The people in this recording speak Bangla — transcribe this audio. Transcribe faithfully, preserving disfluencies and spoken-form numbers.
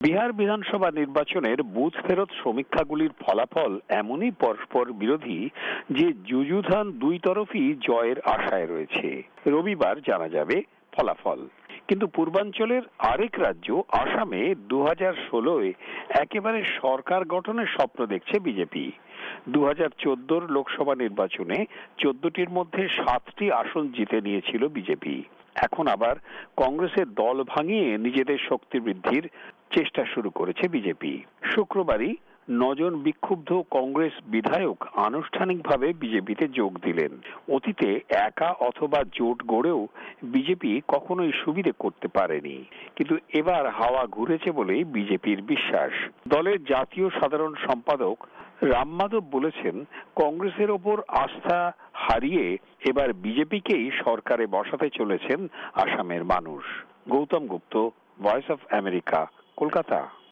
বিহার বিধানসভা নির্বাচনের বুথ ফেরত সমীক্ষাগুলির ফলাফল এমনই পরস্পর বিরোধী যে যুযুধান দুই তরফই জয়ের আশায় রয়েছে। রবিবার জানা যাবে ফলাফল। কিন্তু পূর্বাঞ্চলের আরেক রাজ্য আসামে দু হাজার ষোলোয় একেবারে সরকার গঠনের স্বপ্ন দেখছে বিজেপি। দু হাজার চোদ্দোর লোকসভা নির্বাচনে চোদ্দটির মধ্যে সাতটি আসন জিতে নিয়েছিল বিজেপি। এখন আবার কংগ্রেসের দল ভাঙিয়ে নিজেদের শক্তি বৃদ্ধির চেষ্টা শুরু করেছে বিজেপি। শুক্রবারই নজন বিক্ষুব্ধ কংগ্রেস বিধায়ক আনুষ্ঠানিকভাবে বিজেপিতে যোগ দিলেন। অতীতে একা অথবা জোট গড়েও বিজেপি কখনোই সুবিধে করতে পারেনি, কিন্তু এবার হাওয়া ঘুরেছে বলেই বিজেপির বিশ্বাস। দলের জাতীয় সাধারণ সম্পাদক রাম মাধব বলেছেন, কংগ্রেসের ওপর আস্থা হারিয়ে এবার বিজেপিকেই সরকারে বসাতে চলেছেন আসামের মানুষ। Gautam Gupta, voice of America, Kolkata.